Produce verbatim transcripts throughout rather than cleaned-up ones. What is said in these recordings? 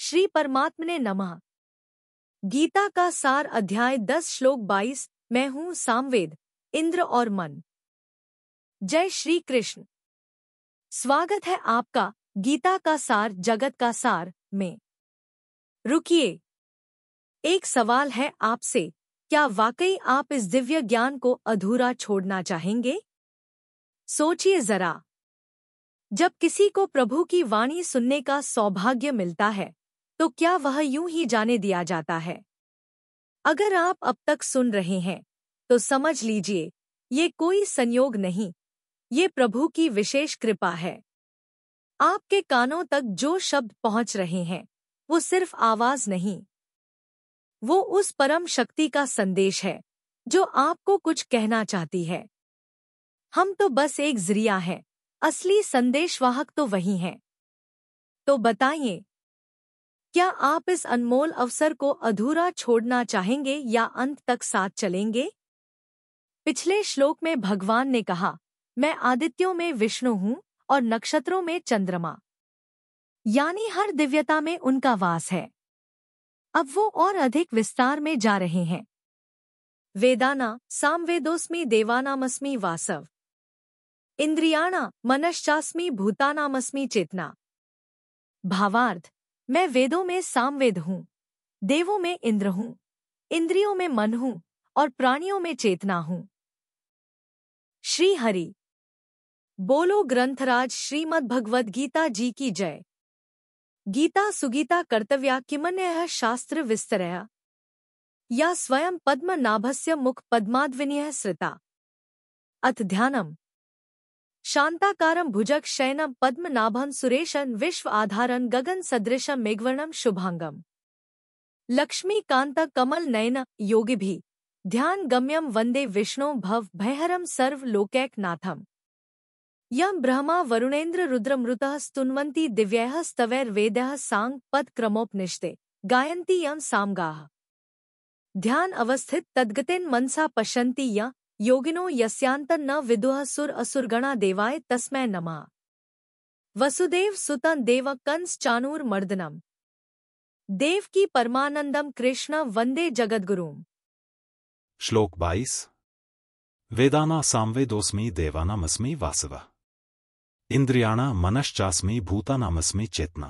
श्री परमात्मने नमः। गीता का सार अध्याय दस श्लोक बाईस। मैं हूँ सामवेद, इंद्र और मन। जय श्री कृष्ण। स्वागत है आपका गीता का सार जगत का सार में। रुकिए, एक सवाल है आपसे, क्या वाकई आप इस दिव्य ज्ञान को अधूरा छोड़ना चाहेंगे? सोचिए जरा। जब किसी को प्रभु की वाणी सुनने का सौभाग्य मिलता है तो क्या वह यूं ही जाने दिया जाता है? अगर आप अब तक सुन रहे हैं तो समझ लीजिए, ये कोई संयोग नहीं, ये प्रभु की विशेष कृपा है। आपके कानों तक जो शब्द पहुंच रहे हैं वो सिर्फ आवाज नहीं, वो उस परम शक्ति का संदेश है जो आपको कुछ कहना चाहती है। हम तो बस एक जरिया हैं, असली संदेशवाहक तो वही हैं। तो बताइए, क्या आप इस अनमोल अवसर को अधूरा छोड़ना चाहेंगे या अंत तक साथ चलेंगे? पिछले श्लोक में भगवान ने कहा, मैं आदित्यों में विष्णु हूँ और नक्षत्रों में चंद्रमा, यानी हर दिव्यता में उनका वास है। अब वो और अधिक विस्तार में जा रहे हैं। वेदाना सामवेदोस्मि देवानामस्मि वासव, इंद्रियाणा मनश्चास्मि भूतानामस्मि चेतना। भावार्थ, मैं वेदों में सामवेद हूँ, देवों में इंद्र हूँ, इंद्रियों में मन हूँ और प्राणियों में चेतना हूँ। श्री हरि बोलो। ग्रंथराज श्रीमद् भगवद गीता जी की जय। गीता सुगीता कर्तव्या किमन्यः शास्त्र विस्तरया, या स्वयं पद्मनाभस्य मुख पद्माद्विनयः श्रिता। अथ ध्यानम्। शांताकारं भुजग शयनं पद्मनाभं सुरेशं विश्व आधारं गगन सदृशं मेघवर्णं शुभांगम। लक्ष्मीकांत कमल नयन योगिभिः ध्यान गम्यं वंदे विष्णु भव भयहरं सर्व लोकैकनाथम्। यं ब्रह्मा वरुणेन्द्र रुद्रमृतः स्तुन्वन्ति दिव्यैः स्तवैर्वेदैः सांग पद क्रमोपनिषदे गायन्ति यं सामगाः। ध्यान अवस्थित तद्गतिन मनसा पश्यन्ति यं योगिनो यस्यान्तं न विदुः सुर असुरगणा देवाय तस्मै नमः। वसुदेव सुतं देव कंस चाणूर मर्दनम, देवकी परमानंदम कृष्ण वंदे जगद्गुरुम। श्लोक बाईस। वेदाना सामवेदोस्मि देवानामस्मि वासवः, इंद्रियाणा मनश्चास्मि भूतानामस्मि चेतना।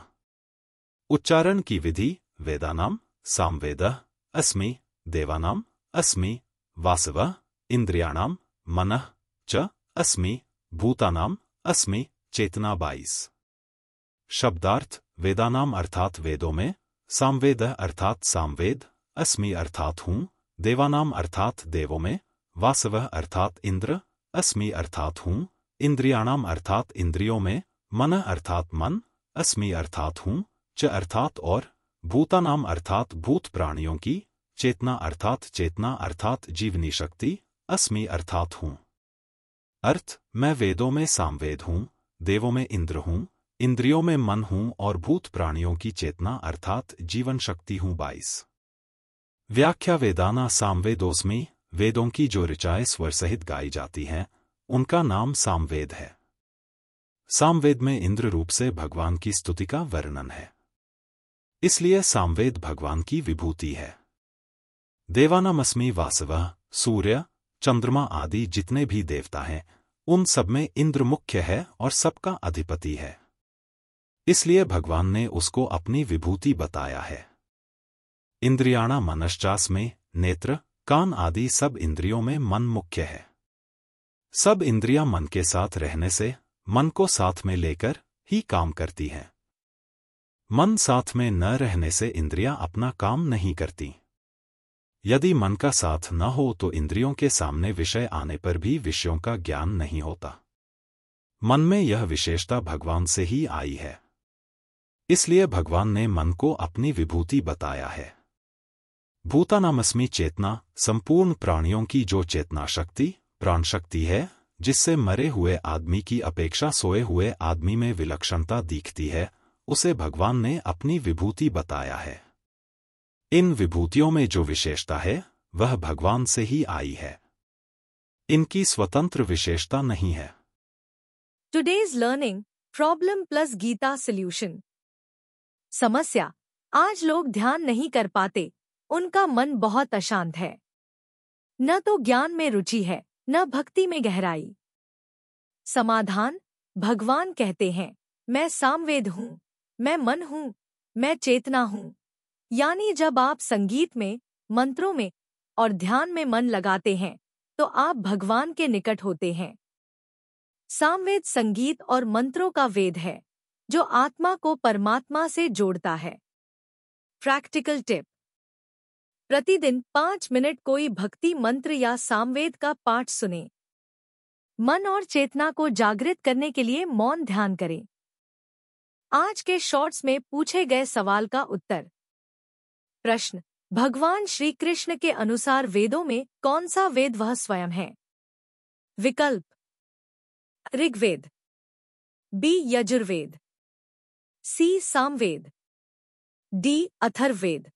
उच्चारण की विधि। वेदानाम सामवेदः अस्मि, देवानाम अस्मि, वासवः इंद्रियाणाम मनः च अस्मि, भूतानाम अस्मि, चेतना। बाईस। शब्दार्थ। वेदानाम अर्थात वेदों में, सामवेदः अर्थात सामवेद, अस्मि अर्थात हूँ, देवानाम अर्थात देवों में, वासवः अर्थात इंद्र, अस्मि अर्थात हूँ, इंद्रियाणाम अर्थात इंद्रियों में, मनः अर्थात मन, अस्मि अर्थात हूँ, च अर्थात और, भूतानाम अर्थात भूत प्राणियों की, चेतना अर्थात चेतना अर्थात जीवनी शक्ति, अस्मि अर्थात हूँ। अर्थ। मैं वेदों में सामवेद हूँ, देवों में इंद्र हूँ, इंद्रियों में मन हूँ और भूत प्राणियों की चेतना अर्थात जीवन शक्ति हूँ। बाईस। व्याख्या। वेदाना सामवेदोस्मि, वेदों की जो ऋचाएं स्वर सहित गाई जाती हैं उनका नाम सामवेद है। सामवेद में इंद्र रूप से भगवान की स्तुति का वर्णन है, इसलिए सामवेद भगवान की विभूति है। देवानामस्मि वासवः, सूर्य चंद्रमा आदि जितने भी देवता हैं उन सब में इंद्र मुख्य है और सबका अधिपति है, इसलिए भगवान ने उसको अपनी विभूति बताया है। इंद्रियाणा मनश्चास्मि, नेत्र कान आदि सब इंद्रियों में मन मुख्य है। सब इंद्रियां मन के साथ रहने से, मन को साथ में लेकर ही काम करती हैं। मन साथ में न रहने से इंद्रियां अपना काम नहीं करती। यदि मन का साथ न हो तो इंद्रियों के सामने विषय आने पर भी विषयों का ज्ञान नहीं होता। मन में यह विशेषता भगवान से ही आई है, इसलिए भगवान ने मन को अपनी विभूति बताया है। भूतानामस्मि चेतना, संपूर्ण प्राणियों की जो चेतना शक्ति, प्राण शक्ति है, जिससे मरे हुए आदमी की अपेक्षा सोए हुए आदमी में विलक्षणता दिखती है, उसे भगवान ने अपनी विभूति बताया है। इन विभूतियों में जो विशेषता है वह भगवान से ही आई है, इनकी स्वतंत्र विशेषता नहीं है। Today's learning problem plus Gita solution. समस्या। आज लोग ध्यान नहीं कर पाते, उनका मन बहुत अशांत है। न तो ज्ञान में रुचि है, न भक्ति में गहराई। समाधान: भगवान कहते हैं, मैं सामवेद हूँ, मैं मन हूँ, मैं चेतना हूँ। यानी जब आप संगीत में, मंत्रों में और ध्यान में मन लगाते हैं, तो आप भगवान के निकट होते हैं। सामवेद संगीत और मंत्रों का वेद है, जो आत्मा को परमात्मा से जोड़ता है। प्रैक्टिकल टिप: प्रतिदिन पाँच मिनट कोई भक्ति मंत्र या सामवेद का पाठ सुनें। मन और चेतना को जागृत करने के लिए मौन ध्यान करें। आज के शॉर्ट्स में पूछे गए सवाल का उत्तर। प्रश्न: भगवान श्री कृष्ण के अनुसार वेदों में कौन सा वेद वह स्वयं है? विकल्प: Rigveda, B Yajurveda, C Samaveda, D Atharvaveda.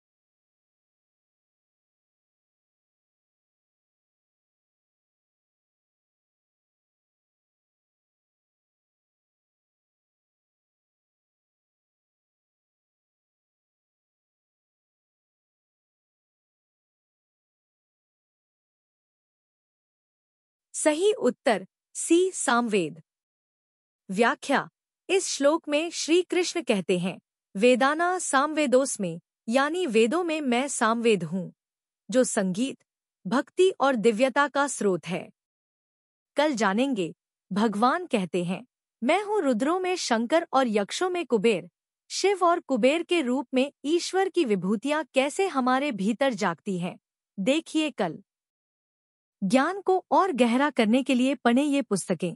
सही उत्तर सी सामवेद। व्याख्या: इस श्लोक में श्री कृष्ण कहते हैं, वेदाना सामवेदोस्मि, यानी वेदों में मैं सामवेद हूँ, जो संगीत, भक्ति और दिव्यता का स्रोत है। कल जानेंगे, भगवान कहते हैं, मैं हूँ रुद्रों में शंकर और यक्षों में कुबेर। शिव और कुबेर के रूप में ईश्वर की विभूतियाँ कैसे हमारे भीतर जागती हैं, देखिए कल। ज्ञान को और गहरा करने के लिए पढ़ें ये पुस्तकें: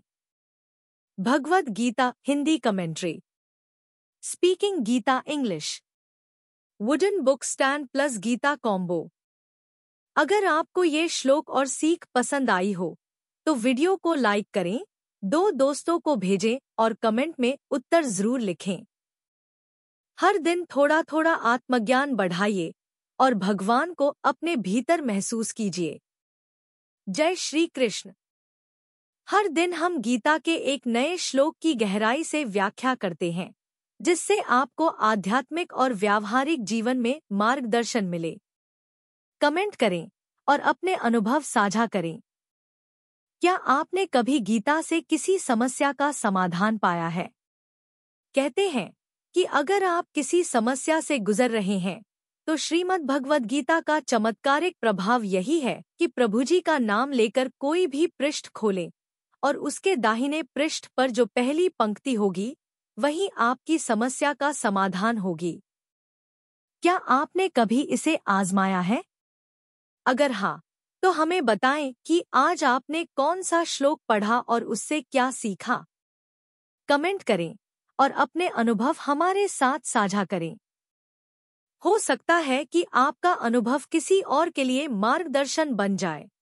Bhagavad Gita Hindi commentary, speaking Gita English, wooden book stand plus Gita combo. अगर आपको ये श्लोक और सीख पसंद आई हो तो वीडियो को लाइक करें, दो दोस्तों को भेजें और कमेंट में उत्तर जरूर लिखें। हर दिन थोड़ा थोड़ा आत्मज्ञान बढ़ाइए और भगवान को अपने भीतर महसूस कीजिए। जय श्री कृष्ण। हर दिन हम गीता के एक नए श्लोक की गहराई से व्याख्या करते हैं, जिससे आपको आध्यात्मिक और व्यावहारिक जीवन में मार्गदर्शन मिले। कमेंट करें और अपने अनुभव साझा करें। क्या आपने कभी गीता से किसी समस्या का समाधान पाया है? कहते हैं कि अगर आप किसी समस्या से गुजर रहे हैं, तो श्रीमद् भगवद गीता का चमत्कारिक प्रभाव यही है कि प्रभु जी का नाम लेकर कोई भी पृष्ठ खोलें और उसके दाहिने पृष्ठ पर जो पहली पंक्ति होगी, वही आपकी समस्या का समाधान होगी। क्या आपने कभी इसे आजमाया है? अगर हाँ, तो हमें बताएं कि आज आपने कौन सा श्लोक पढ़ा और उससे क्या सीखा। कमेंट करें और अपने अनुभव हमारे साथ साझा करें। हो सकता है कि आपका अनुभव किसी और के लिए मार्गदर्शन बन जाए।